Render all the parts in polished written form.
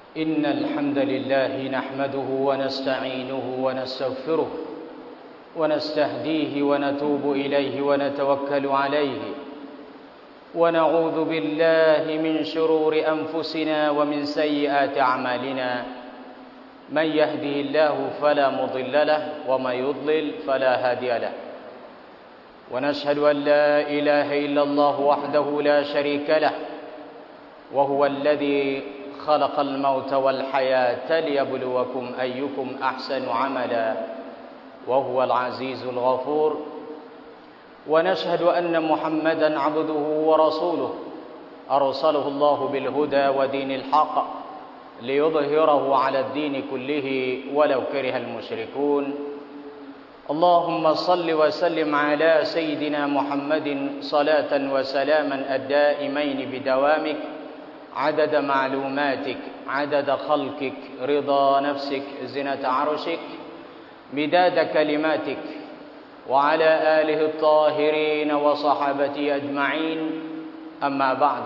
إن الحمد لله نحمده ونستعينه ونستغفره ونستهديه ونتوب إليه ونتوكل عليه ونعوذ بالله من شرور أنفسنا ومن سيئات أعمالنا من يهده الله فلا مضل له ومن يضلل فلا هادي له ونشهد أن لا إله إلا الله وحده لا شريك له وهو الذي خلق الموت والحياة ليبلوكم أيكم أحسن عملا وهو العزيز الغفور ونشهد أن محمدا عبده ورسوله أرسله الله بالهدى ودين الحق ليظهره على الدين كله ولو كره المشركون اللهم صل وسلم على سيدنا محمد صلاة وسلاما الدائمين بدوامك عدد معلوماتك عدد خلقك رضا نفسك زنة عرشك مداد كلماتك وعلى آله الطاهرين وصحابته أجمعين أما بعد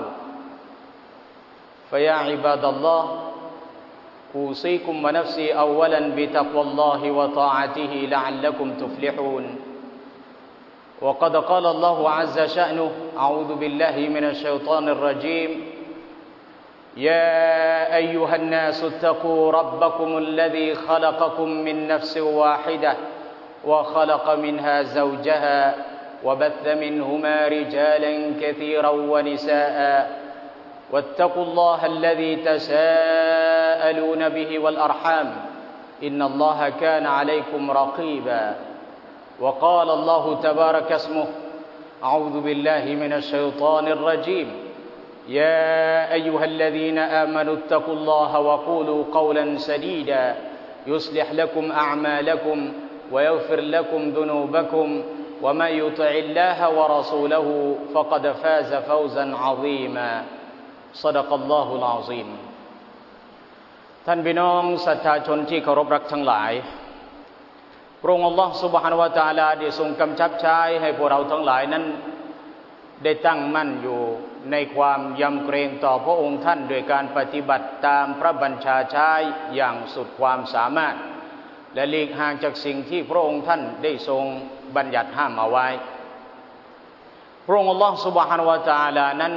فيا عباد الله أوصيكم ونفسي أولا بتقوى الله وطاعته لعلكم تفلحون وقد قال الله عز شأنه أعوذ بالله من الشيطان الرجيم يا أيها الناس اتقوا ربكم الذي خلقكم من نفس واحدة وخلق منها زوجها وبث منهما رجالا كثيرا ونساء واتقوا الله الذي تساءلون به والأرحام إن الله كان عليكم رقيبا وقال الله تبارك اسمه أعوذ بالله من الشيطان الرجيم يا أيها الذين آمنوا اتقوا الله وقولوا قولا سديدا يصلح لكم أعمالكم ويغفر لكم ذنوبكم ومن يطع الله ورسوله فقد فاز فوزا عظيما صدق الله العظيم ท่านพี่น้องศรัทธาชนที่เคารพรักทั้งหลายพระองค์อัลลอฮฺซุบฮานะฮูวะตะอาลาได้ทรงกำชับใช้ให้พวกเราทั้งหลายนั้นได้ตั้งมั่นอยู่ในความยำเกรงต่อพระองค์ท่านโดยการปฏิบัติตามพระบัญชาใช้อย่างสุดความสามารถและหลีกห่างจากสิ่งที่พระองค์ท่านได้ทรงบัญญัติห้ามเอาไว้พระองค์อัลลอฮฺซุบฮานะฮูวะตะอาลานั้น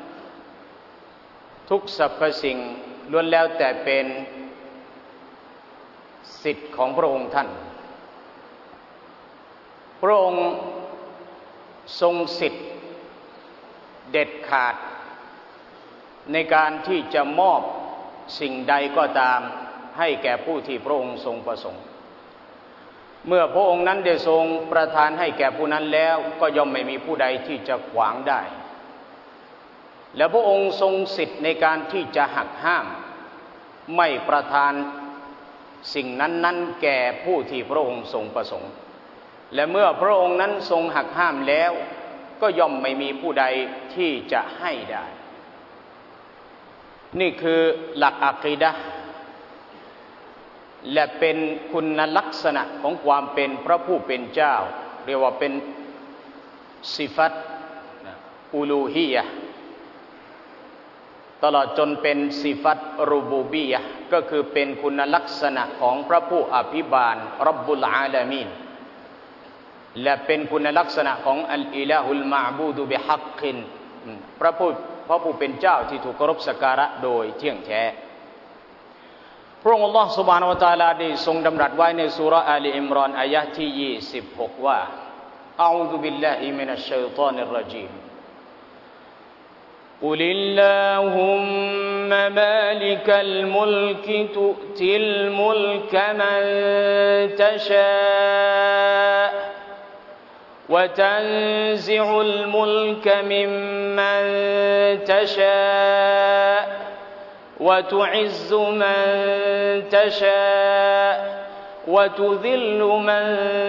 ทุกสรรพสิ่งล้วนแล้วแต่เป็นสิทธิ์ของพระองค์ท่านพระองค์ทรงสิทธิ์เด็ดขาดในการที่จะมอบสิ่งใดก็ตามให้แก่ผู้ที่พระองค์ทรงประสงค์เมื่อพระองค์นั้นได้ทรงประทานให้แก่ผู้นั้นแล้วก็ย่อมไม่มีผู้ใดที่จะขวางได้และพระองค์ทรงสิทธิ์ในการที่จะหักห้ามไม่ประทานสิ่งนั้นๆแก่ผู้ที่พระองค์ทรงประสงค์และเมื่อพระองค์นั้นทรงหักห้ามแล้วก็ย่อมไม่มีผู้ใดที่จะให้ได้นี่คือหลักอะกีดะห์และเป็นคุณลักษณะของความเป็นพระผู้เป็นเจ้าเรียกว่าเป็นสิฟัตอูลูฮียะห์ตลอดจนเป็นสิฟัตรุบูบียะห์ก็คือเป็นคุณลักษณะของพระผู้อภิบาลร็อบบุลอาลามีนและเป็นคุณลักษณะของอัลอิลาฮุลมะอ์บูดุบิฮักกินพระผู้เป็นเจ้าที่ถูกเคารพสักการะโดยเที่ยงแท้พระองค์อัลลอฮฺซุบฮานะฮูวะตะอาลาได้ทรงดำรัสไว้ในซูเราะห์อาลีอิมรอนอายะห์ที่26ว่าอะอูซุบิลลาฮิมินัชชัยฏอนิรเราะญีมقل اللهم مالك الملك تؤتي الملك من تشاء وتنزع الملك ممن تشاء وتعز من تشاء وتذل من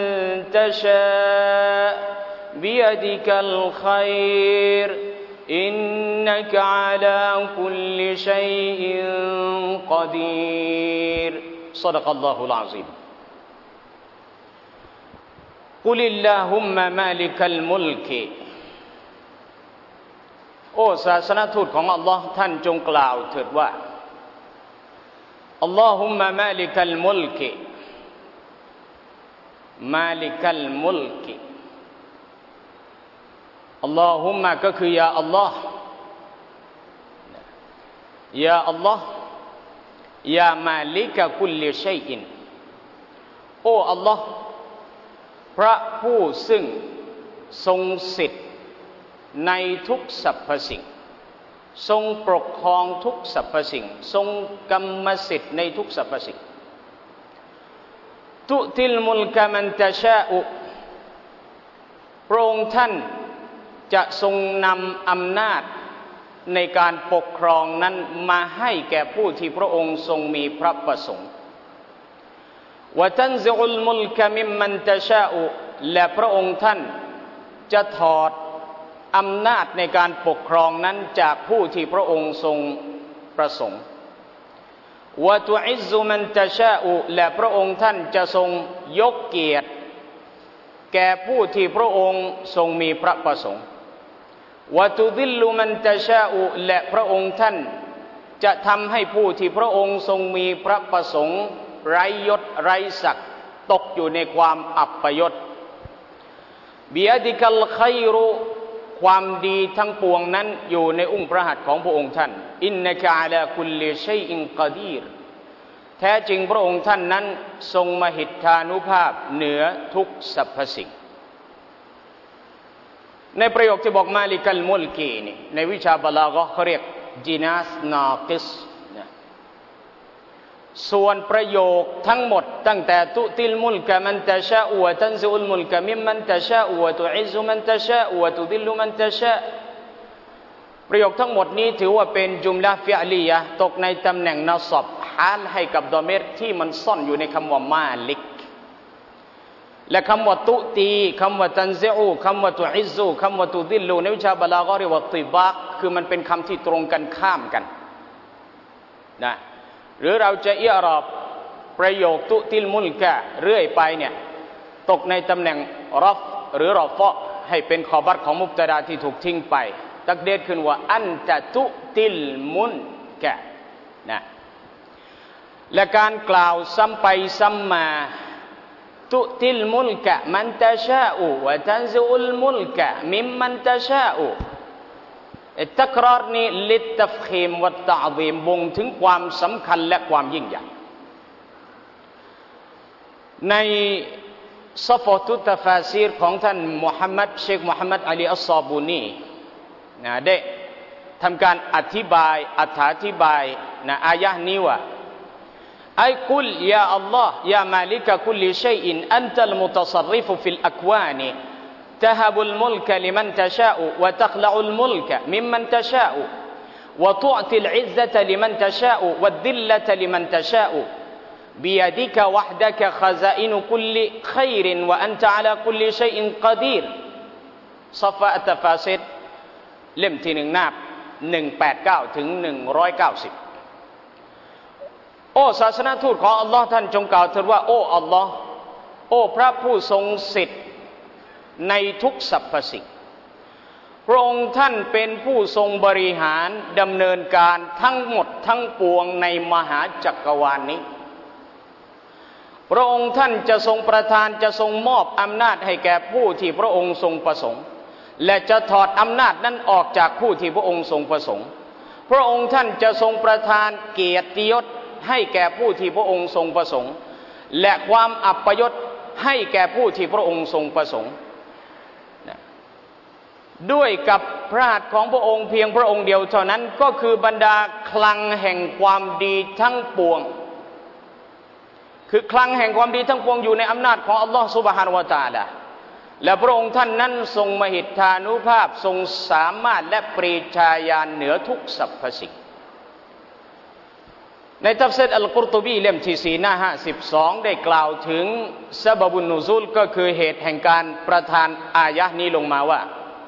تشاء بيدك الخير إنك على كل شيء قدير صدق الله العظيم قل اللهم مالك الملك โอ้ศาสนทูตของอัลลอฮ์ท่านจงกล่าวเถิดว่าอัลลอฮุมมะมาลิกัลมุลกิมาลิกัลมุลกิอัลลอฮุมมะก็คือยาอัลลอฮ์ยาอัลลอฮ์ยามาลิกะกุลลิชัยอินโอ้อัลลอฮ์พระผู้ซึ่งทรงสิทธิ์ในทุกสรรพสิ่งทรงปกครองทุกสรรพสิ่งทรงกรรมสิทธิ์ในทุกสรรพสิ่งตุติลมุลกะมันตะชาอุพระองค์ท่านจะทรงนำอำนาจในการปกครองนั้นมาให้แก่ผู้ที่พระองค์ทรงมีพระประสงค์วะตันซิอุลมุลกะมิมมันตะชาอุและพระองค์ท่านจะถอดอำนาจในการปกครองนั้นจากผู้ที่พระองค์ทรงประสงค์วะตุอิซซุมันตะชาอุและพระองค์ท่านจะทรงยกเกียรติแก่ผู้ที่พระองค์ทรงมีพระประสงค์วะตุดิลลุมันตะชาอุและพระองค์ท่านจะทำให้ผู้ที่พระองค์ทรงมีพระประสงค์ไร้ยศไร้ศักดิ์ตกอยู่ในความอัปยศบิยะดิกัลคัยรุความดีทั้งปวงนั้นอยู่ในอุ้งพระหัตถ์ของพระองค์ท่านอินนะกะอะลาคุลลิชัยอินกอดีรแท้จริงพระองค์ท่านนั้นทรงมหิทธานุภาพเหนือทุกสรรพสิ่งในประโยคที่บอกมาลิกัลมุลกีนี่ในวิชาบะลาฆะห์เขาเรียกจินาสนากิสส่วนประโยคทั้งหมดตั้งแต่ตุติลมุลกะมันตะชาอุวะตันซิอุลมุลกะมิมมันตะชาอุวะตุอิซซุมันตะชาอุวะตุดิลลุมันตะชาประโยคทั้งหมดนี้ถือว่าเป็นจุมละฟิอลียะห์ตกในตำแหน่งนัศบฮาลให้กับดอเมรที่มันซ่อนอยู่ในคำว่ามาลิกและคำว่าตุตีคำว่าตันซิอูคำว่าตุอิซซุคำว่าตุดิลลุในวิชาบะลาฆะห์เรียกว่าติบากคือมันเป็นคำที่ตรงกันข้ามกันนะหรือเราจะอิอรอบประโยคตุติลมุลกะเรื่อยไปเนี่ยตกในตำแหน่งรอฟหรือรอฟะให้เป็นขอบัตของมุบตะดาที่ถูกทิ้งไปตักเดดขึ้นว่าอันตะตุติลมุลกะนะและการกล่าวซ้ำไปซ้ำมาตุติลมุลกะมันตะชาอุวะตันซิอุลมุลกะมิมมันตะชาอุตักรารนี้ลิตตัฟคีมวัตตะอซีมบ่งถึงความสำคัญและความยิ่งใหญ่ในซัฟตุตตะฟาซีรของท่านมุฮัมมัดเชคมุฮัมมัดอาลีอัศซอบูนีได้ทำการอธิบายอธิบายอายะห์นี้ว่าไอ้กุลยาอัลลอฮ์ยามาลิกะกุลลิชัยอินอันตัลมุตัศริฟุฟิลอัควานี تهب الملك لمن تشاء وتخلع الملك ممن تشاء وتعطي العزة لمن تشاء والذلة لمن تشاء بيدك وحدك خزائن كل خير وأنت على كل شيء قدير صفاء التفاسير เล่มที่1หน้า189ถึง190โอ้ศาสนทูตของอัลลอฮ์ท่านจงกล่าวเถิดว่าโอ้อัลลอฮ์โอ้พระผู้ทรงสิทธิ์ในทุกสรรพสิ่งพระองค์ท่านเป็นผู้ทรงบริหารดำเนินการทั้งหมดทั้งปวงในมหาจักรวาลนี้พระองค์ท่านจะทรงประทานจะทรงมอบอำนาจให้แก่ผู้ที่พระองค์ทรงประสงค์และจะถอดอำนาจนั้นออกจากผู้ที่พระองค์ทรงประสงค์พระองค์ท่านจะทรงประทานเกียรติยศให้แก่ผู้ที่พระองค์ทรงประสงค์และความอัปยศให้แก่ผู้ที่พระองค์ทรงประสงค์ด้วยกับพระหัตถ์ของพระองค์เพียงพระองค์เดียวเท่านั้นก็คือบรรดาคลังแห่งความดีทั้งปวงคือคลังแห่งความดีทั้งปวงอยู่ในอำนาจของอัลลอฮฺซุบฮานะฮูวะตะอาลาและพระองค์ท่านนั้นทรงมหิทธานุภาพทรงสามารถและปรีชาญาณเหนือทุกสรรพสิ่งในตัฟซีรอัลกุรตุบีเล่มที่4หน้า52ได้กล่าวถึงซะบะบุนนุซูลก็คือเหตุแห่งการประทานอายะห์นี้ลงมาว่า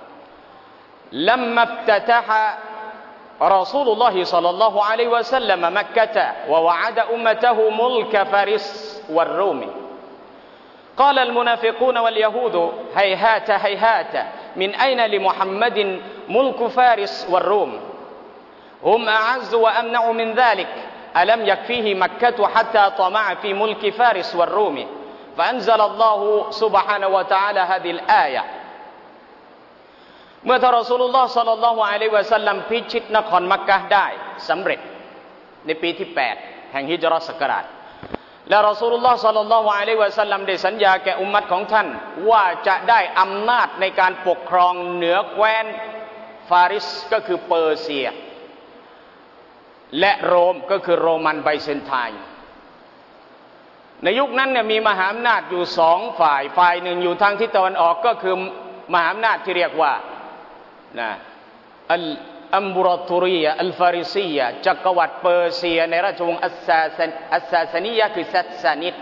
لما افتتح رسول الله صلى الله عليه وسلم مكة ووعد أمته ملك فارس والروم قال المنافقون واليهود هيهات هيهات من أين لمحمد ملك فارس والروم هم أعز وأمنع من ذلك อัลัมยักฟีฮิมักกะตุฮัตตาตะมะอะฟีมุลกิฟาริสวัรรูมฟะอันซะลัลลอฮุซุบฮานะฮูวะตะอาลาฮาซิลอายะห์เมื่อท่านรอซูลุลลอฮ์ศ็อลลัลลอฮุอะลัยฮิวะซัลลัมพิชิตนครมักกะฮ์ได้สำเร็จในปีที่8แห่งฮิจเราะห์ศักราชและรอซูลุลลอฮ์ศ็อลลัลลอฮุอะลัยฮิวะซัลลัมได้สัญญาแก่อุมมัตของท่านว่าจะได้อำนาจในการปกครองเหนือแคว้นฟาริสก็คือเปอร์เซียและโรมก็คือโรมันไบเซนไทน์ในยุคนั้นเนี่ยมีมหาอำนาจอยู่2ฝ่ายหนึ่งอยู่ทางทิศตะวันออกก็คือมหาอำนาจที่เรียกว่าอัมบุรอตุรียะอัลฟาริซียะจักรวรรดิเปอร์เซียในราชวงศ์อัสซาซานียะคือซัสซานิด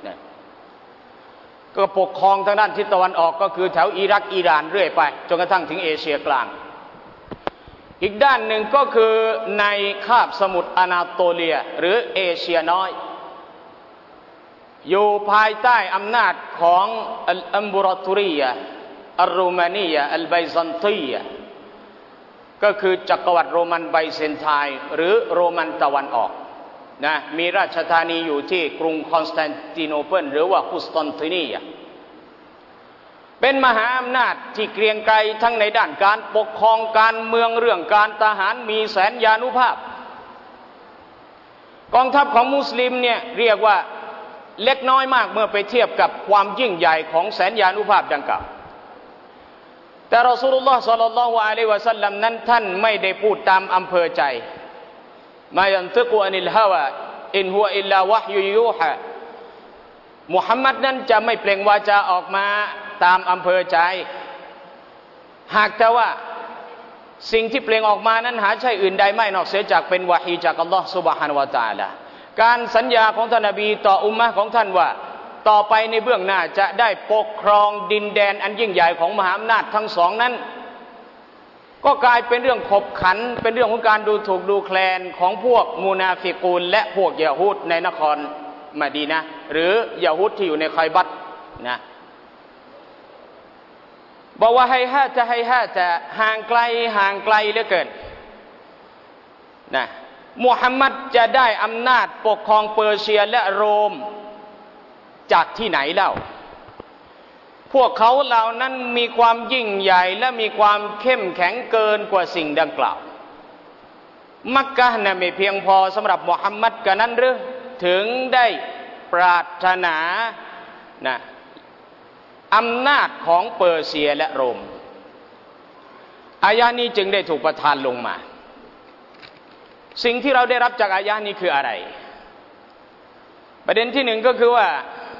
ก็ปกครองทางด้านทิศตะวันออกก็คือแถวอิรักอิหร่านเรื่อยไปจนกระทั่งถึงเอเชียกลางอีกด้านหนึ่งก็คือในคาบสมุทรอนาโตเลียหรือเอเชียน้อยอยู่ภายใต้อำนาจของอัมบุรอตุรียะอัลโรมานียะอัลไบซันตียะก็คือจักรวรรดิโรมันไบเซนไทน์หรือโรมันตะวันออกนะมีราชธานีอยู่ที่กรุงคอนสแตนติโนเปิลหรือว่ากุสตันตินียะเป็นมหาอำนาจที่เกรียงไกรทั้งในด้านการปกครองการเมืองเรื่องการทหารมีแสนยานุภาพกองทัพของมุสลิมเนี่ยเรียกว่าเล็กน้อยมากเมื่อไปเทียบกับความยิ่งใหญ่ของแสนยานุภาพดังกล่าวแต่รอซูลุลลอฮ์ศ็อลลัลลอฮุอะลัยฮิวะซัลลัมนั้นท่านไม่ได้พูดตามอำเภอใจมายันติกุอันิลฮาวาอินฮุวะอิลลาวะฮยุยูฮะมุฮัมมัดนั้นจะไม่เปล่งวาจาออกมาตามอำเภอใจหากแต่ว่าสิ่งที่เปล่งออกมานั้นหาใช่อื่นใดไม่นอกเสียจากเป็นวะฮีจากอัลลอฮ์ซุบฮานะฮูวะตะอาลาการสัญญาของท่านนบีต่ออุมมะห์ของท่านว่าต่อไปในเบื้องหน้าจะได้ปกครองดินแดนอันยิ่งใหญ่ของมหาอำนาจทั้งสองนั้นก็กลายเป็นเรื่องขบขันเป็นเรื่องของการดูถูกดูแคลนของพวกมุนาฟิกูนและพวกยะฮูดในนครมะดีนะห์หรือยะฮูดที่อยู่ในคอยบัตนะบอกว่าให้ฮาจะห่างไกลเหลือเกินนะมุฮัมมัดจะได้อำนาจปกครองเปอร์เซียและโรมจากที่ไหนเล่าพวกเขาเหล่านั้นมีความยิ่งใหญ่และมีความเข้มแข็งเกินกว่าสิ่งดังกล่าวมักกะฮ์น่ะไม่เพียงพอสำหรับมุฮัมมัดกันนั้นหรือถึงได้ปรารถนานะอำนาจของเปอร์เซียและโรมอายะนี้จึงได้ถูกประทานลงมาสิ่งที่เราได้รับจากอายะนี้คืออะไรประเด็นที่หนึ่งก็คือว่า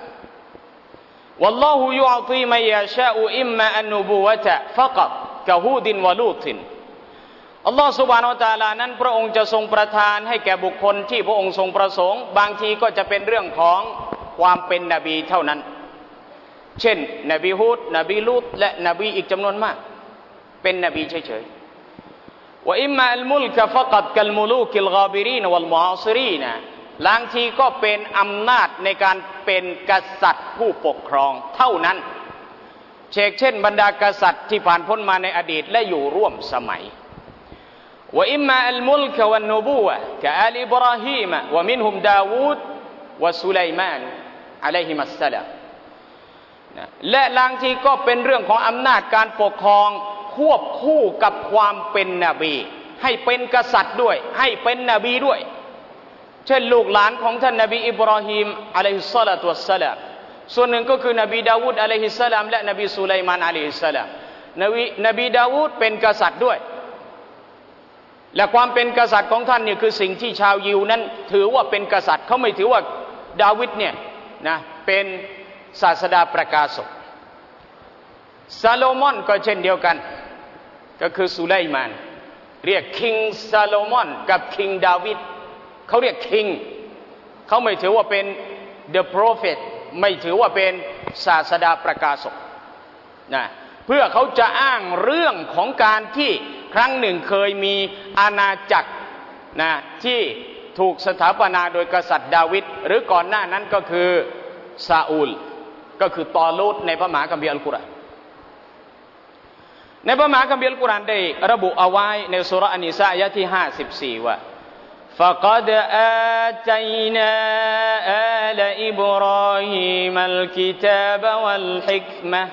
والله يعطي من يشاء إما النبوة فقط كهود ولوط อัลลอฮฺซุบฮานะฮูวะตะอาลานั้นพระองค์จะทรงประทานให้แก่บุคคลที่พระองค์ทรงประสงค์บางทีก็จะเป็นเรื่องของความเป็นนบีเท่านั้นเช่นนบีฮูดนบีลูตและนบีอีกจำนวนมากเป็นนบีเฉยๆว่าอิมมาอัลมุลกะฟะกัดกัลมุลูกิลกาบิรีนวัลมุอาซิรีนบางทีก็เป็นอำนาจในการเป็นกษัตริย์ผู้ปกครองเท่านั้นเช่นบรรดากษัตริย์ที่ผ่านพ้นมาในอดีตและอยู่ร่วมสมัยว่าอิมมาอัลมุลกะวันนูบูวะกะอาลอิบราฮีมวะมินฮุมดาวูดวะซุลัยมานอะลัยฮิมัสสลามและบางทีก็เป็นเรื่องของอำนาจการปกครองควบคู่กับความเป็นนบีให้เป็นกษัตริย์ด้วยให้เป็นนบีด้วยเช่นลูกหลานของท่านนบีอิบราฮิมอะลัยฮิสซอลาตุวัสสลามส่วนหนึ่งก็คือนบีดาวูดอะลัยฮิสสลามและนบีสุไลมานอะลัยฮิสสลามนบีดาวูดเป็นกษัตริย์ด้วยและความเป็นกษัตริย์ของท่านเนี่ยคือสิ่งที่ชาวยิวนั้นถือว่าเป็นกษัตริย์เขาไม่ถือว่าดาวิดเนี่ยนะเป็นศาสดาประกาศกซาโลมอนก็เช่นเดียวกันก็คือสุไลมานเรียกคิงซาโลมอนกับคิงดาวิดเขาเรียกคิงเขาไม่ถือว่าเป็น the prophet ไม่ถือว่าเป็นศาสดาประกาศกนะเพื่อเขาจะอ้างเรื่องของการที่ครั้งหนึ่งเคยมีอาณาจักรนะที่ถูกสถาปนาโดยกษัตริย์ดาวิดหรือก่อนหน้านั้นก็คือซาอูลก็คือตอลูตในพระมหาคัมภีร์อัลกุรอานในพระมหาคัมภีร์อัลกุรอานได้ระบุเอาไว้ในซูเราะห์อันนิสาอายะที่54ว่า فقد آتينا آل إبراهيم الكتاب والحكمة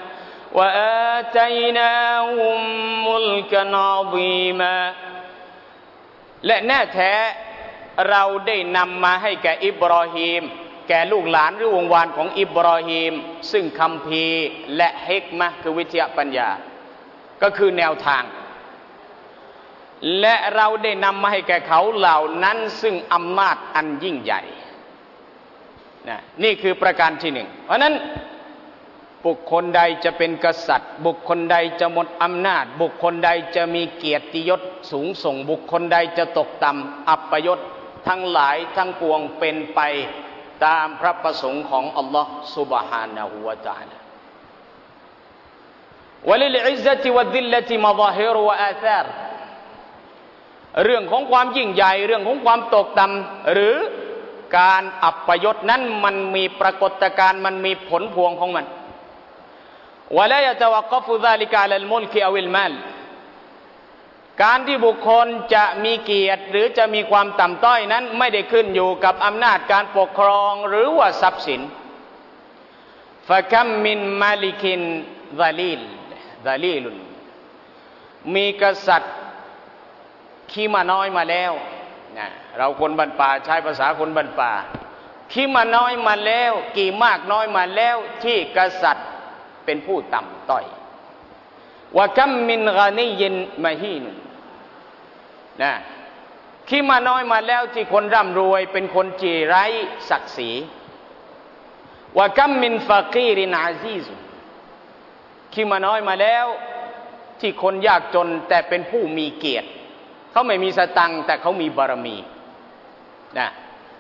وآتيناهم ملكا عظيما และแน่แท้เราได้นำมาให้แก่อิบรอฮีมแก่ลูกหลานหรือวงวานของอิบรอฮีมซึ่งคัมภีร์และฮิกมะห์คือวิทยาปัญญาก็คือแนวทางและเราได้นำมาให้แก่เขาเหล่านั้นซึ่งอำนาจอันยิ่งใหญ่นี่คือประการที่หนึ่งเพราะนั้นบุคคลใดจะเป็นกษัตริย์บุคคลใดจะหมดอำนาจบุคคลใดจะมีเกียรติยศสูงส่งบุคคลใดจะตกต่ำอัปยศทั้งหลายทั้งปวงเป็นไปตามพระประสงค์ของอัลลอฮฺซุบฮานะฮูวะตะอาลาวะลิลอิซซะติวัดดิลละติมะฎอฮิรวะอาธาร์เรื่องของความยิ่งใหญ่เรื่องของความตกต่ำหรือการอัปยศนั้นมันมีปรากฏการณ์มันมีผลพวงของมันวะลายะตะวักฟุซาลิกะอะลัลมุลกิอวิลมาลการที่บุคคลจะมีเกียรติหรือจะมีความต่ำต้อยนั้นไม่ได้ขึ้นอยู่กับอำนาจการปกครองหรือว่าทรัพย์สินฟะคัมมินมาลิกินซะลีลุนมีกษัตริย์ขี้มาน้อยมาแล้วนะเราคนบ้านป่าใช้ภาษาคนบ้านป่าขี้มาน้อยมาแล้วกี่มากน้อยมาแล้วที่กษัตริย์เป็นผู้ต่ำต้อยวะกัมมินกานียินมะฮีนนะขี้มาน้อยมาแล้วที่คนร่ำรวยเป็นคนจีไร้ศักดิ์ศรีวะกัมมินฟะกีรินอาซีซขี้มาน้อยมาแล้วที่คนยากจนแต่เป็นผู้มีเกียรติเขาไม่มีสตังค์แต่เขามีบารมีนะ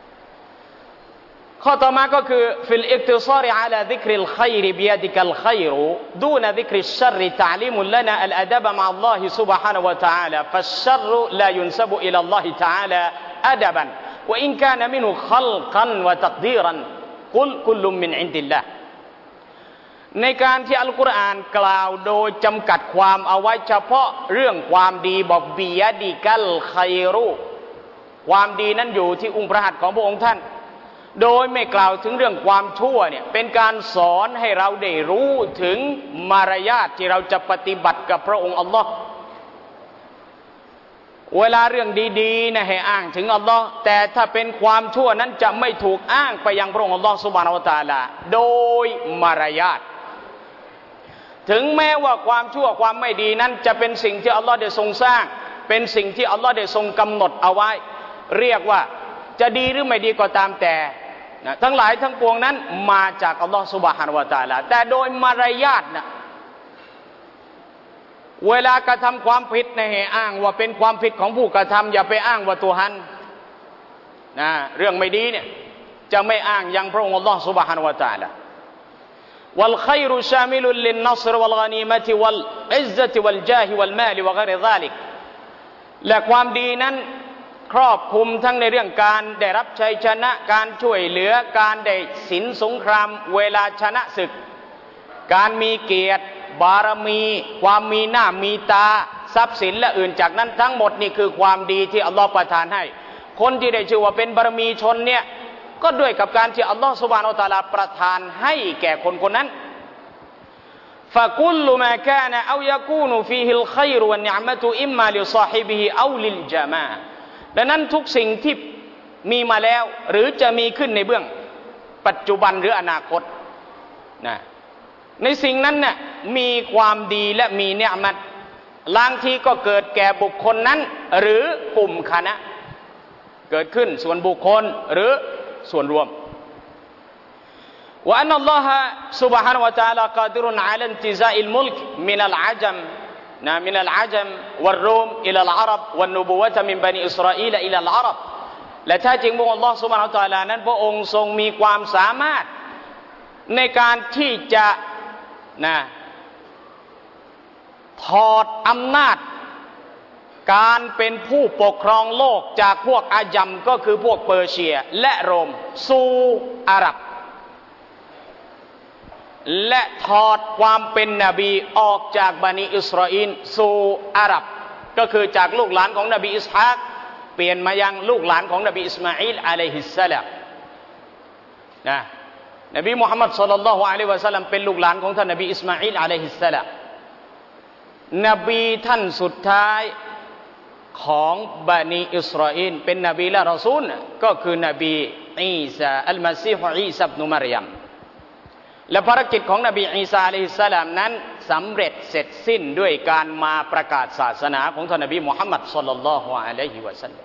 ข้อต่อมาก็คือฟิลอิกติซาริอะลาซิกริลค็อยรบิยะดิกัลค็อยรดูนซิกริชชัรตะอลีมุลลนาอัลอะดับมะอัลลอฮิซุบฮานะฮูวะตะอาลาฟัชชัรลายุนซะบุอิลาอัลลอฮิตะอาลาอะดับันวะอินกานะมินฮุคัลกันวะตักดีรันกุลคุลลุมมินอินดิลลาห์ในการที่อัลกุรอานกล่าวโดยจำกัดความเอาไว้เฉพาะเรื่องความดีบอกบิยะดิกัลค็อยรุความดีนั้นอยู่ที่องค์พระหัตถ์ของพระองค์ท่านโดยไม่กล่าวถึงเรื่องความชั่วเนี่ยเป็นการสอนให้เราได้รู้ถึงมารยาทที่เราจะปฏิบัติกับพระองค์อัลลอฮ์เวลาเรื่องดีๆนะให้อ้างถึงอัลลอฮ์แต่ถ้าเป็นความชั่วนั้นจะไม่ถูกอ้างไปยังพระองค์อัลลอฮ์ซุบฮานะฮูวะตะอาลาโดยมารยาทถึงแม้ว่าความชั่วความไม่ดีนั้นจะเป็นสิ่งที่อัลลอฮ์ได้ทรงสร้างเป็นสิ่งที่อัลลอฮ์ได้ทรงกำหนดเอาไว้เรียกว่าจะดีหรือไม่ดีก็ตามแต่นะทั้งหลายทั้งปวงนั้นมาจากอัลลอฮ์ซุบฮานะฮูวะตะอาลาแต่โดยมารยาทนะเวลากระทำความผิดในให้อ้างว่าเป็นความผิดของผู้กระทำอย่าไปอ้างว่าตัวฮันนะเรื่องไม่ดีเนี่ยจะไม่อ้างยังพระองค์อัลลอฮ์ซุบฮานะฮูวะตะอาลาวัลค็อยรุชามิลุลลินนัศรวัลฆอนีมะติวัลอิซซะติวัลญาฮิวัลมาลวะฆอยริซาลิกและความดีนั้นครอบคลุมทั้งในเรื่องการได้รับชัยชนะการช่วยเหลือการได้สินสงครามเวลาชนะศึกการมีเกียรติบารมีความมีหน้ามีตาทรัพย์สินและอื่นจากนั้นทั้งหมดนี่คือความดีที่อัลลอฮฺประทานให้คนที่ได้ชื่อว่าเป็นบารมีชนเนี่ยก็ด้วยกับการที่อัลลอฮฺซุบฮานะฮูวะตะอาลาประทานให้แก่คนคนนั้นฟะกุลมาคานะเอายะกูนุฟีฮิลค็อยรวันนิอ์มะตุอิมมาลิศอฮิบิฮิเอาลิลญะมาดังนั้นทุกสิ่งที่มีมาแล้วหรือจะมีขึ้นในเบื้องปัจจุบันหรืออนาคตนะในสิ่งนั้นน่ะมีความดีและมีเนืมัตบางทีก็เกิดแก่บุคคลนั้นหรือกลุ่มคณะเกิดขึ้นส่วนบุคคลหรือส่วนรวมว่าอันอัลลอฮฺ سبحانه และ تعالى กาดิรุนอะลันติซาอิลมุลกมินัลอาจัมนะมินัลอาจัมวัลรูมอิลัลอาหรับวัลนุบุวะตะมินบันิอิสราอีลอิลัลอาหรับและแท้จริงพระองค์อัลลอฮฺ سبحانه และ تعالى นั้นพระองค์ทรงมีความสามารถในการที่จะถอดอำนาจการเป็นผู้ปกครองโลกจากพวกอาญัมก็คือพวกเปอร์เซียและโรมสู่อาหรับและถอดความเป็นนบีออกจากบันิอิสราอีลสู่อาหรับก็คือจากลูกหลานของนบีอิสฮากเปลี่ยนมายังลูกหลานของนบีอิสมาอีลอะลัยฮิสสลามนะนบีมุฮัมมัดศ็อลลัลลอฮุอะลัยฮิวะซัลลัมเป็นลูกหลานของท่านนบีอิสมาอีลอะลัยฮิสสลามนบีท่านสุดท้ายของบานีอิสราเอลเป็นนบีและรอซูลก็คือนบีอีสาอัลมาซีฮ์อีสาอิบนุมารยมและภารกิจของนบีอีสาอะลัยฮิสสลามนั้นสำเร็จเสร็จสิ้นด้วยการมาประกาศศาสนาของท่านนบีมุฮัมมัดศ็อลลัลลอฮุอะลัยฮิวะซัลลัม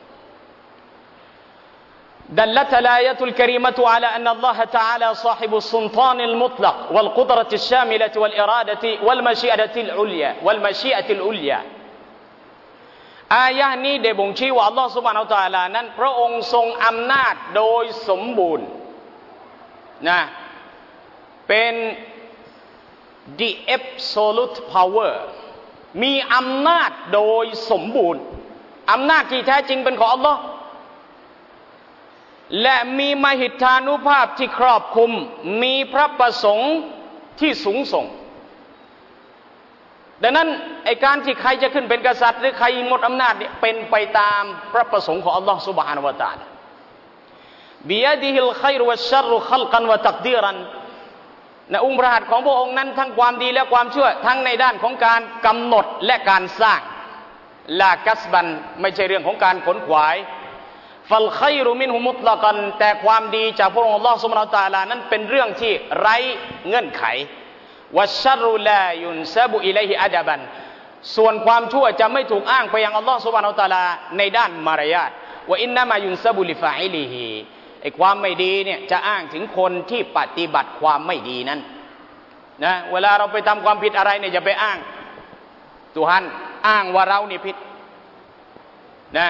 دلت الآية الكريمة على أن الله تعالى صاحب السلطان المطلق والقدرة الشاملة والإرادة والمشيئة العليا อายะห์นี้ได้บ่งชี้ว่าอัลลอฮฺซุบฮานะฮูวะตะอาลานั้นพระองค์ทรงอำนาจโดยสมบูรณ์นะเป็น the absolute power มีอำนาจโดยสมบูรณ์อำนาจที่แท้จริงเป็นของอัลลอฮ์และมีมหิทธานุภาพที่ครอบคลุมมีพระประสงค์ที่สูงส่งดังนั้นไอ้การที่ใครจะขึ้นเป็นกษัตริย์หรือใครหมดอำนาจเนี่ยเป็นไปตามพระประสงค์ของอัลลอฮ์ซุบฮานะฮูวะตะอาลาบิยะดิฮิลค็อยรวัชชัรคัลกันวะตักดีรันในองค์พระหัตถ์ของพระองค์นั้นทั้งความดีและความชั่วทั้งในด้านของการกำหนดและการสร้างลากัสบันไม่ใช่เรื่องของการขนขวายฟัลค็อยรมินฮุมุตละกันแต่ความดีจากพระองค์อัลลอฮ์ซุบฮานะฮูวะตะอาลานั้นเป็นเรื่องที่ไร้เงื่อนไขวัชชัรลายุนซะบุอิลัยฮิอะดะบันส่วนความชั่วจะไม่ถูกอ้างไปยังอัลลอฮ์ซุบฮานะฮูวะตะอาลาในด้านมารยาทวะอินนะมายุนซะบุลิฟาอิลิฮิไอ้ความไม่ดีเนี่ยจะอ้างถึงคนที่ปฏิบัติความไม่ดีนั้นนะเวลาเราไปทำความผิดอะไรเนี่ยอย่าไปอ้างตุฮันอ้างว่าเรานี่ผิดนะ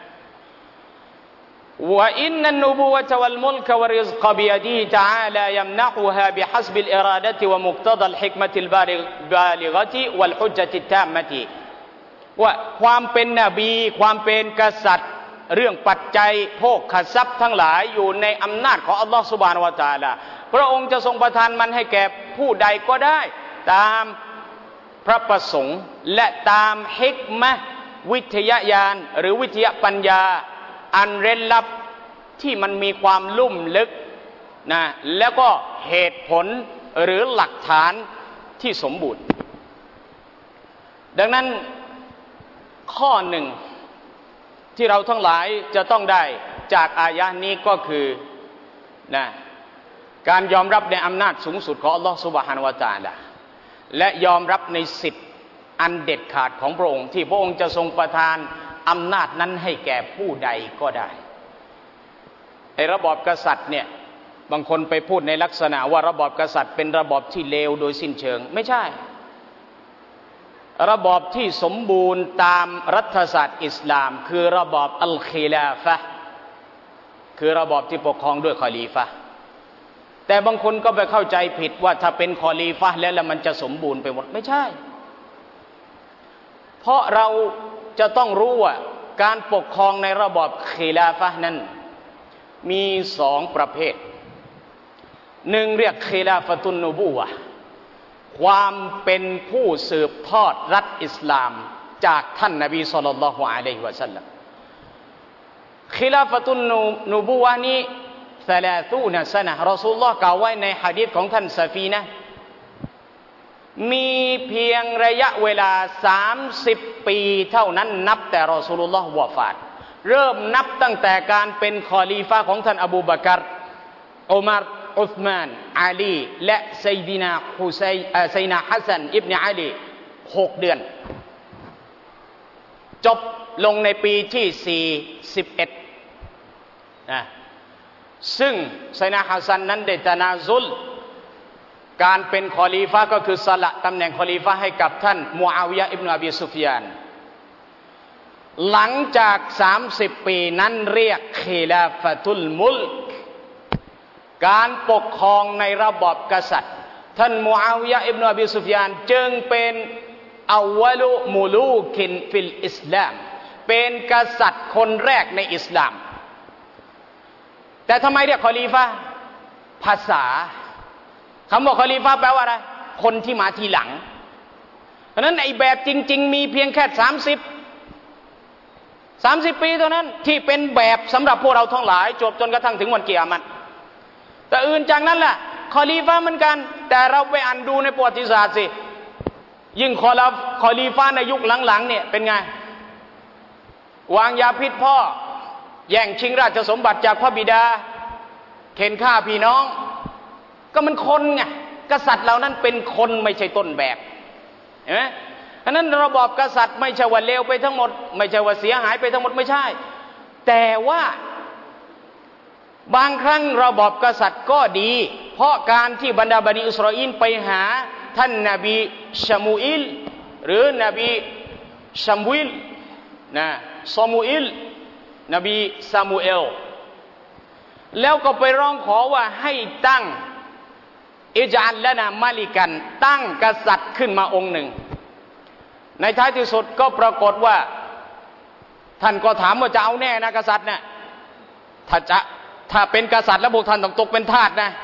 وإن النبوة والملك والرزق بيده تعالى يمنحها بحسب الإرادة ومقتضى الحكمة البالغة والحجة التامة ว่าความเป็นนบีความเป็นกษัตริย์เรื่องปัจจัยโภคทรัพย์ทั้งหลายอยู่ในอำนาจของอัลลอฮฺซุบฮานะฮูวะตะอาลาพระองค์จะทรงประทานมันให้แก่ผู้ใดก็ได้ตามพระประสงค์และตามฮิกมะห์วิทยาญาณหรือวิทยาปัญญาอันเร้นลับที่มันมีความลุ่มลึกนะแล้วก็เหตุผลหรือหลักฐานที่สมบูรณ์ดังนั้นข้อหนึ่งที่เราทั้งหลายจะต้องได้จากอายะนี้ก็คือนะการยอมรับในอำนาจสูงสุดของอัลลอฮฺซุบฮานะฮูวะตะอาลาและยอมรับในสิทธิ์อันเด็ดขาดของพระองค์ที่พระองค์จะทรงประทานอำนาจนั้นให้แก่ผู้ใดก็ได้ไอ้ระบอบกษัตริย์เนี่ยบางคนไปพูดในลักษณะว่าระบอบกษัตริย์เป็นระบอบที่เลวโดยสิ้นเชิงไม่ใช่ระบอบที่สมบูรณ์ตามรัฐศาสตร์อิสลามคือระบอบอัลคิลาฟะห์คือระบอบที่ปกครองด้วยคอลีฟะห์แต่บางคนก็ไปเข้าใจผิดว่าถ้าเป็นคอลีฟะห์แล้วมันจะสมบูรณ์ไปหมดไม่ใช่เพราะเราจะต้องรู้ว่าการปกครองในระบอบคิลาฟะห์นั้นมีสองประเภทหนึ่งเรียกคิลาฟะตุนนูบูวะห์ความเป็นผู้สืบทอดรัฐอิสลามจากท่านนบีศ็อลลัลลอฮุอะลัยฮิวะซัลลัมคิลาฟะตุนนูบูวะห์นี้30 ซะนะรอซูลุลลอฮ์กล่าวไว้ในหะดีษของท่านซะฟีนะห์มีเพียงระยะเวลา30 ปีเท่านั้นนับแต่รอซูลุลลอฮ์วะฟาตเริ่มนับตั้งแต่การเป็นคอลีฟะห์ของท่านอบูบะกัรอุมัรอุสมานอาลีและซัยดินาฮัสซันอิบนุอาลี6 เดือนจบลงในปีที่41นะซึ่งซัยดินาฮัสซันนั้นได้ตะนาซุลการเป็นคอลีฟะห์ก็คือสละตำแหน่งคอลีฟะห์ให้กับท่านมูอาวิยะห์อิบนุอบีซุฟยานหลังจาก30 ปีนั้นเรียกคิลาฟะตุลมุลกการปกครองในระบอบกษัตริย์ท่านมูอาวิยะห์อิบนุอบีซุฟยานจึงเป็นอาวะลุมุลูกินฟิลอิสลามเป็นกษัตริย์คนแรกในอิสลามแต่ทำไมเรียกคอลีฟะห์ภาษาคำว่าคอลีฟะห์แปลว่าอะไรคนที่มาทีหลังเพราะนั้นไอ้แบบจริงๆมีเพียงแค่30 30 ปีเท่านั้นที่เป็นแบบสำหรับพวกเราทั้งหลายจนกระทั่งถึงวันกิยามะฮ์แต่อื่นจากนั้นล่ะคอลีฟะห์เหมือนกันแต่เราไปอ่านดูในประวัติศาสตร์สิยิ่งคอลีฟะห์ในยุคหลังๆเนี่ยเป็นไงวางยาพิษพ่อแย่งชิงราชสมบัติจากพระบิดาเข็นฆ่าพี่น้องก็มันคนไงกษัตริย์เหล่านั้นเป็นคนไม่ใช่ต้นแบบเห็นไหมอันนั้นระบอบกษัตริย์ไม่ใช่ว่าเลวไปทั้งหมดไม่ใช่ว่าเสียหายไปทั้งหมดไม่ใช่แต่ว่าบางครั้งระบอบกษัตริย์ก็ดีเพราะการที่บรรดาบันิอิสราเอลไปหาท่านนบีชามูอิลหรือนบีชามูอิลนะซามูอิลนบีซามูเอลแล้วก็ไปร้องขอว่าให้ตั้งอิจอัลละนามาลิกันตั้งกษัตริย์ขึ้นมาองค์หนึ่งในท้ายที่สุดก็ปรากฏว่าท่านก็ถามว่าจะเอาแน่นะกษัตริย์เนี่ยถ้าเป็นกษัตริย์แล้วพวกท่านต้องตกเป็นทาสนะ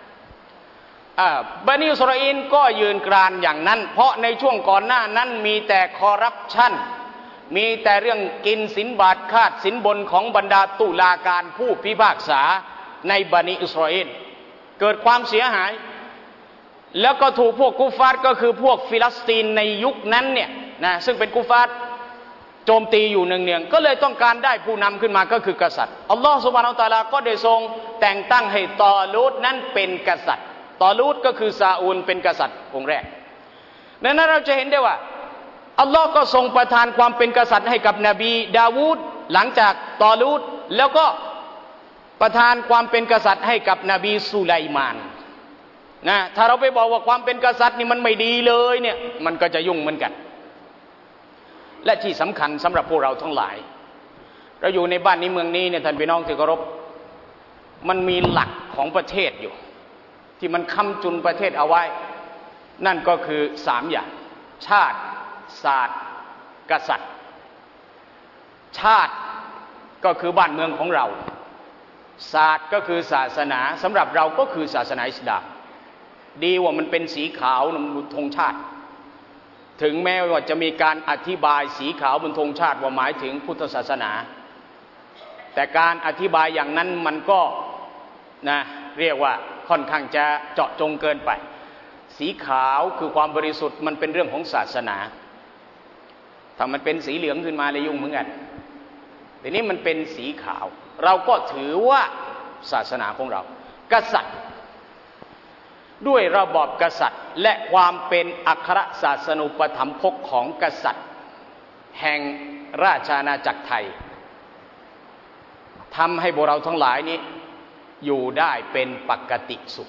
บันิอิสราเอลก็ยืนกรานอย่างนั้นเพราะในช่วงก่อนหน้านั้นมีแต่คอร์รัปชันมีแต่เรื่องกินสินบาทคาดสินบนของบรรดาตุลาการผู้พิพากษาในบันิอิสราเอลเกิดความเสียหายแล้วก็ถูกพวกกุฟาร์ก็คือพวกฟิลิสตีนในยุคนั้นเนี่ยนะซึ่งเป็นกุฟาร์โจมตีอยู่เนืองๆก็เลยต้องการได้ผู้นำขึ้นมาก็คือกษัตริย์อัลลอฮฺซุบฮานะฮูวะตะอาลาก็ได้ทรงแต่งตั้งให้ตอลูตนั้นเป็นกษัตริย์ตอลูตก็คือซาอูลเป็นกษัตริย์องค์แรกดังนั้นเราจะเห็นได้ว่าอัลลอฮ์ก็ทรงประทานความเป็นกษัตริย์ให้กับนบีดาวูดหลังจากตอลูตแล้วก็ประทานความเป็นกษัตริย์ให้กับนบีสุไลมานนะถ้าเราไปบอกว่าความเป็นกษัตริย์นี่มันไม่ดีเลยเนี่ยมันก็จะยุ่งเหมือนกันและที่สำคัญสำหรับพวกเราทั้งหลายเราอยู่ในบ้านนี้เมืองนี้เนี่ยท่านพี่น้องที่เคารพมันมีหลักของประเทศอยู่ที่มันค้ำจุนประเทศเอาไว้นั่นก็คือ3อย่างชาติศาสตร์กษัตริย์ชาติก็คือบ้านเมืองของเราศาสตร์ก็คือศาสนาสำหรับเราก็คือศาสนาอิสลามดีว่ามันเป็นสีขาวบนธงชาติถึงแม้ว่าจะมีการอธิบายสีขาวบนธงชาติว่าหมายถึงพุทธศาสนาแต่การอธิบายอย่างนั้นมันก็นะเรียกว่าค่อนข้างจะเจาะจงเกินไปสีขาวคือความบริสุทธิ์มันเป็นเรื่องของศาสนาถ้ามันเป็นสีเหลืองขึ้นมาเลยยุ่งเหมือนกันทีนี้มันเป็นสีขาวเราก็ถือว่าศาสนาของเรากษัตริย์ด้วยระบอบกษัตริย์และความเป็นอัครศาสนูปถัมภกของกษัตริย์แห่งราชอาณาจักรไทยทำให้พวกเราทั้งหลายนี้อยู่ได้เป็นปกติสุข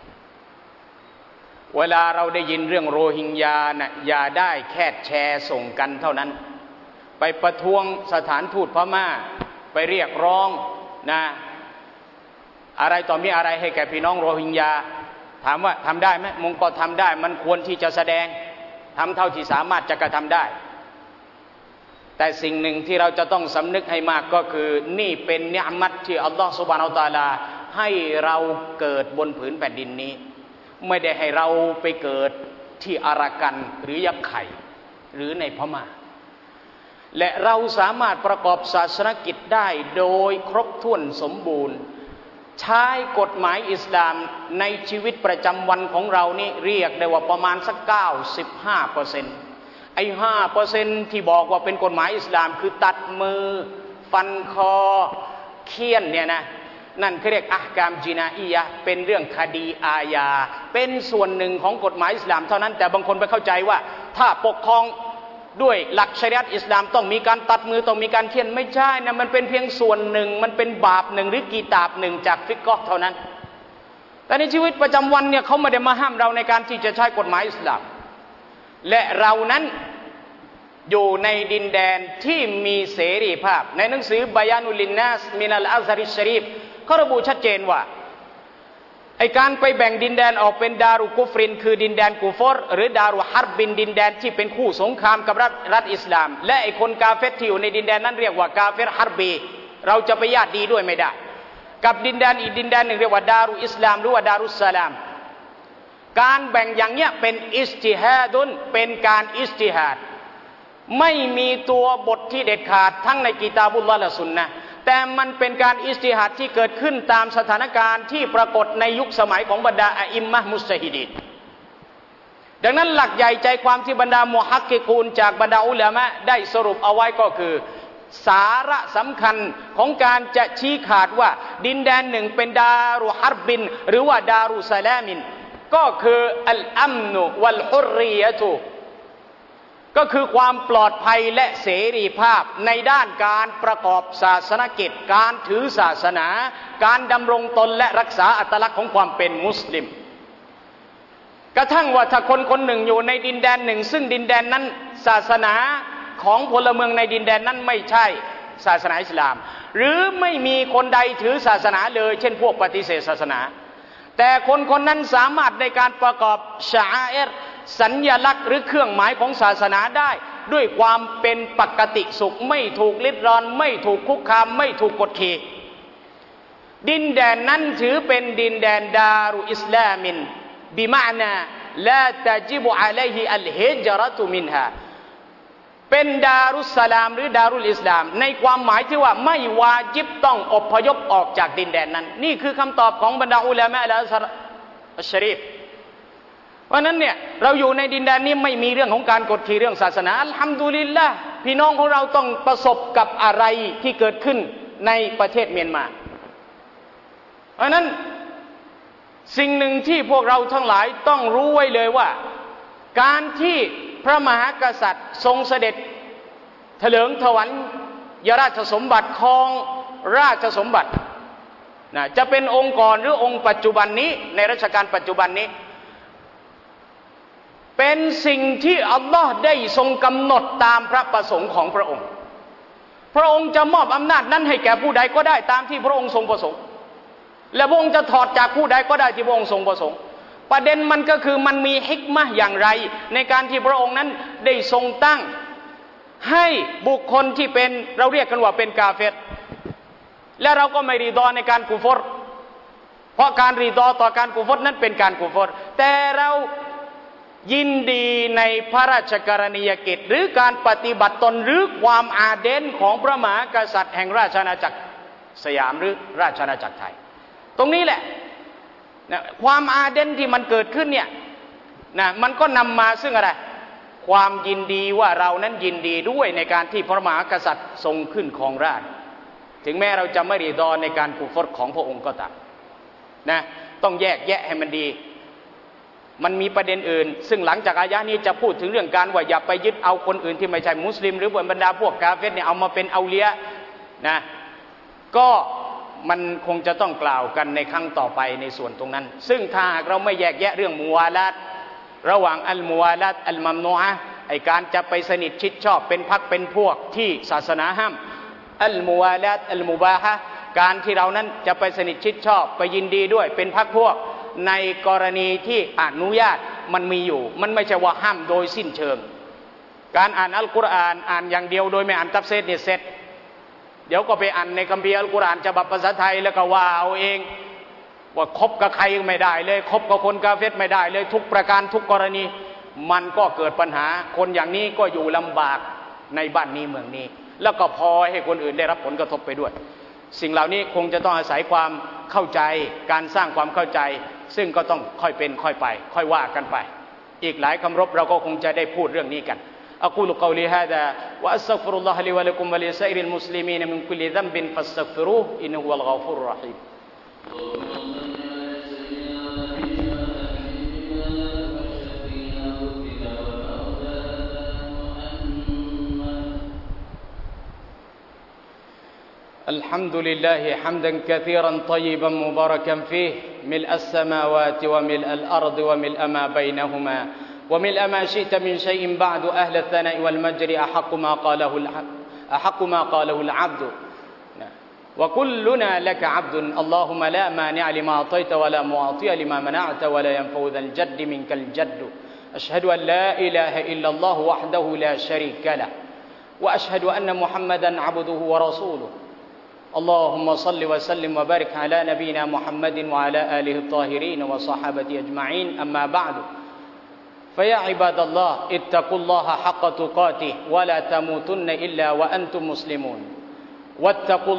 เวลาเราได้ยินเรื่องโรฮิงญานะอย่าได้แค่แชร์ส่งกันเท่านั้นไปประท้วงสถานทูตพม่าไปเรียกร้องนะอะไรต่อมีอะไรให้แก่พี่น้องโรฮิงญาถามว่าทำได้ไหมมงก็ทำได้มันควรที่จะแสดงทำเท่าที่สามารถจะกระทำได้แต่สิ่งหนึ่งที่เราจะต้องสำนึกให้มากก็คือนี่เป็นเนือมัตที่อัลลอฮฺซุบฮานะฮูวะตะอาลาให้เราเกิดบนผืนแผ่นดินนี้ไม่ได้ให้เราไปเกิดที่อารากันหรือยักษ์ไข่หรือในพม่าและเราสามารถประกอบศาสนกิจได้โดยครบถ้วนสมบูรณ์ใช้กฎหมายอิสลามในชีวิตประจำวันของเรานี่เรียกได้ว่าประมาณสัก 95% ไอ้ 5% ที่บอกว่าเป็นกฎหมายอิสลามคือตัดมือฟันคอเฆี่ยนเนี่ยนะนั่นเขาเรียกอะห์กามจินาอียะห์เป็นเรื่องคดีอาญาเป็นส่วนหนึ่งของกฎหมายอิสลามเท่านั้นแต่บางคนไปเข้าใจว่าถ้าปกครองด้วยหลักชะรีอะห์อิสลามต้องมีการตัดมือต้องมีการเฆี่ยนไม่ใช่นะมันเป็นเพียงส่วนหนึ่งมันเป็นบาปหนึ่งหรือกีตาบหนึ่งจากฟิกเกาะห์เท่านั้นแต่ในชีวิตประจำวันเนี่ยเขาไม่ได้มาห้ามเราในการที่จะใช้กฎหมายอิสลามและเรานั้นอยู่ในดินแดนที่มีเสรีภาพในหนังสือบายานุลินนัสมินัลอัซฮาริชชะรีฟเขาระบุชัดเจนว่าไอการไปแบ่งดินแดนออกเป็นดารุกุฟรินคือดินแดนกุฟรหรือดารุฮัรบินดินแดนที่เป็นคู่สงครามกับรัฐอิสลามและไอคนกาเฟรที่อยู่ในดินแดนนั้นเรียกว่ากาเฟรฮัรบีเราจะไปญาติดีด้วยไม่ได้กับดินแดนอีกดินแดนหนึ่งเรียกว่าดารุอิสลามหรือว่าดารุสสลามการแบ่งอย่างเนี้ยเป็นอิจติฮาดุนเป็นการอิจติฮาดไม่มีตัวบทที่เด็ดขาดทั้งในกิตาบุลลอฮ์และซุนนะห์แต่มันเป็นการอิจติฮัดที่เกิดขึ้นตามสถานการณ์ที่ปรากฏในยุคสมัยของบรรดาอะอิมมะห์มุจตะฮิดีนดังนั้นหลักใหญ่ใจความที่บรรดามุฮักกิกูนจากบรรดาอุลามะได้สรุปเอาไว้ก็คือสาระสำคัญของการจะชี้ขาดว่าดินแดนหนึ่งเป็นดารุฮัรบินหรือว่าดารุสลามินก็คืออัลอัมนุวัลฮุรริยะตุก็คือความปลอดภัยและเสรีภาพในด้านการประกอบศาสนกิจการถือศาสนาการดำรงตนและรักษาอัตลักษณ์ของความเป็นมุสลิมกระทั่งว่าถ้าคนคนหนึ่งอยู่ในดินแดนหนึ่งซึ่งดินแดนนั้นศาสนาของพลเมืองในดินแดนนั้นไม่ใช่ศาสนาอิสลามหรือไม่มีคนใดถือศาสนาเลยเช่นพวกปฏิเสธศาสนาแต่คนคนนั้นสามารถในการประกอบชะอาอิรสัญลักษณ์หรือเครื่องหมายของศาสนาได้ด้วยความเป็นปกติสุขไม่ถูกลิดรอนไม่ถูกคุกคามไม่ถูกกดขี่ดินแดนนั้นถือเป็นดินแดนดารุอิสลามินบิมะนาลาตะจิบอะลัยฮิอัลฮิจเราะตุมินฮาเป็นดารุสสลามหรือดารุลอิสลามในความหมายที่ว่าไม่วาญิบต้องอพยพออกจากดินแดนนั้นนี่คือคำตอบของบรรดาอุลามะและอัชชะรีฟเพราะนั้นเนี่ยเราอยู่ในดินแดนนี้ไม่มีเรื่องของการกดขี่เรื่องศาสนาอัลฮัมดุลิลละห์พี่น้องของเราต้องประสบกับอะไรที่เกิดขึ้นในประเทศเมียนมาเพราะนั้นสิ่งหนึ่งที่พวกเราทั้งหลายต้องรู้ไว้เลยว่าการที่พระมหากษัตริย์ทรงเสด็จเถลิงถวัลยราชสมบัติครองราชสมบัตินะจะเป็นองค์ก่อนหรือองค์ปัจจุบันนี้ในรัชกาลปัจจุบันนี้เป็นสิ่งที่อัลลอฮ์ได้ทรงกำหนดตามพระประสงค์ของพระองค์พระองค์จะมอบอำนาจนั้นให้แก่ผู้ใดก็ได้ตามที่พระองค์ทรงประสงค์และพระองค์จะถอดจากผู้ใดก็ได้ที่พระองค์ทรงประสงค์ประเด็นมันก็คือมันมีฮิกมะห์อย่างไรในการที่พระองค์นั้นได้ทรงตั้งให้บุคคลที่เป็นเราเรียกกันว่าเป็นกาเฟรและเราก็ไม่รีดอในการกุฟรเพราะการรีดอต่อการกุฟรนั้นเป็นการกุฟรแต่เรายินดีในพระราชกรณียกิจหรือการปฏิบัติตนหรือความอาเดนของพระมหากษัตริย์แห่งราชอาณาจักรสยามหรือราชอาณาจักรไทยตรงนี้แหละนะความอาเดนที่มันเกิดขึ้นเนี่ยนะมันก็นำมาซึ่งอะไรความยินดีว่าเรานั้นยินดีด้วยในการที่พระมหากษัตริย์ทรงขึ้นครองราชย์ถึงแม้เราจะไม่รีดอในการกุฟรของพระองค์ก็ตามนะต้องแยกแยะให้มันดีมันมีประเด็นอื่นซึ่งหลังจากอายะนี้จะพูดถึงเรื่องการว่าอย่าไปยึดเอาคนอื่นที่ไม่ใช่มุสลิมหรือบรรดาพวกกาเฟรเนี่ยเอามาเป็นเอาเลียนะก็มันคงจะต้องกล่าวกันในครั้งต่อไปในส่วนตรงนั้นซึ่งถ้าหากเราไม่แยกแยะเรื่องมุวาลาตระหว่างอัลมุวาลาตอัลมัมนูอะห์ไอการจะไปสนิทชิดชอบเป็นพรรคเป็นพวกที่ศาสนาห้ามอัลมุวาลาตอัลมุบาฮะการที่เรานั้นจะไปสนิทชิดชอบไปยินดีด้วยเป็นพรรคพวกในกรณีที่อนุญาตมันมีอยู่มันไม่ใช่ว่าห้ามโดยสิ้นเชิงการอ่านอัลกุรอานอ่านอย่างเดียวโดยไม่อ่านตัฟซีรเนี่ยเสร็จเดี๋ยวก็ไปอ่านในคัมภีร์อัลกุรอานฉบับภาษาไทยแล้วก็ว่าเอาเองว่าคบกับใครไม่ได้เลยคบกับคนกาเฟรไม่ได้เลยทุกประการทุกกรณีมันก็เกิดปัญหาคนอย่างนี้ก็อยู่ลำบากในบ้านนี้เมืองนี้แล้วก็พอให้คนอื่นได้รับผลกระทบไปด้วยสิ่งเหล่านี้คงจะต้องอาศัยความเข้าใจการสร้างความเข้าใจซึ่งก็ต้องค่อยเป็นค่อยไปค่อยว่ากันไปอีกหลายคำรบเราก็คงจะได้พูดเรื่องนี้กันأقول قولي هذا وأستغفر الله لي ولكم ولسائر المسلمين من كل ذنب فاستغفروه إنه هو الغفور الرحيم الحمد لله حمدا كثيرا طيبا مباركا فيه ملء السماوات وملء الأرض وملء ما بينهما وملء ما شئت من شيء بعد أهل الثناء والمجد أحق ما قاله العبد وكلنا لك عبد اللهم لا مانع لما أعطيت ولا معطي لما منعت ولا ينفع ذا الجد منك الجد أشهد أن لا إله إلا الله وحده لا شريك له وأشهد أن محمدا عبده ورسوله اللهم صل وسلم وبارك على نبينا محمد وعلى آله الطاهرين وصحابته أجمعين أما بعد فيا عباد الله اتقوا الله حق تقاته ولا تموتن إلا وأنتم مسلمون واتقوا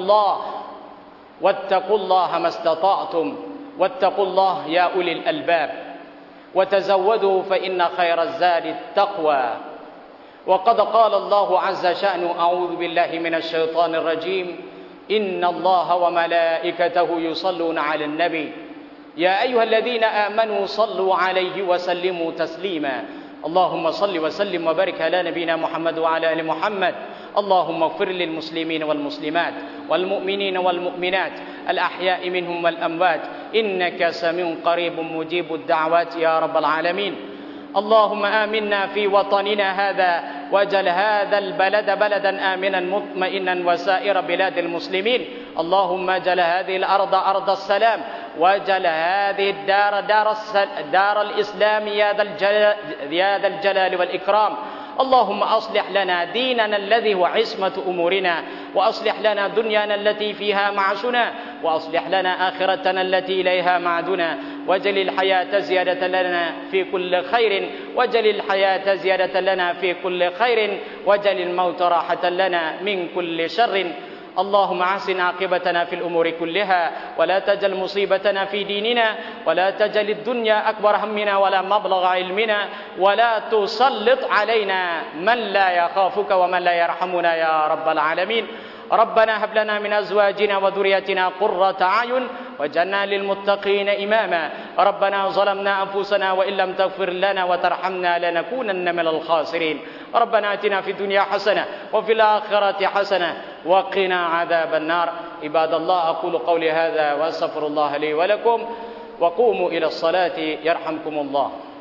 الله ما استطعتم واتقوا الله يا أولي الألباب وتزودوا فإن خير الزاد التقوى وقد قال الله عز شأنه أعوذ بالله من الشيطان الرجيم إن الله وملائكته يصلون على النبي يا أيها الذين آمنوا صلوا عليه وسلموا تسليما اللهم صل وسلم وبارك على نبينا محمد وعلى آل محمد اللهم اغفر للمسلمين والمسلمات والمؤمنين والمؤمنات الأحياء منهم والأموات إنك سميع قريب مجيب الدعوات يا رب العالمين اللهم آمنا في وطننا هذا واجعل هذا البلد بلدا آمنا مطمئنا وسائر بلاد المسلمين اللهم اجعل هذه الأرض أرض السلام واجعل هذه الدار دار الإسلام يا ذا الجلال والإكرام اللهم أصلح لنا ديننا الذي هو عصمة أمورنا وأصلح لنا دنيانا التي فيها معاشنا وأصلح لنا آخرتنا التي إليها معدنا واجعل الحياة زيادة لنا في كل خير واجعل الحياة زيادة لنا في كل خير واجعل الموت راحة لنا من كل شر اللهم أحسن عاقبتنا في الأمور كلها ولا تجعل مصيبتنا في ديننا ولا تجعل الدنيا أكبر همنا ولا مبلغ علمنا ولا تسلط علينا من لا يخافك ومن لا يرحمنا يا رب العالمين ربنا هب لنا من أزواجنا وذريتنا قرة أعين واجعلنا للمتقين إماما ربنا ظلمنا أنفسنا وإن لم تغفر لنا وترحمنا لنكونن من الخاسرين ربنا آتنا في الدنيا حسنة وفي الآخرة حسنة وقنا عذاب النار عباد الله أقول قولي هذا وأستغفر الله لي ولكم وقوموا إلى الصلاة يرحمكم الله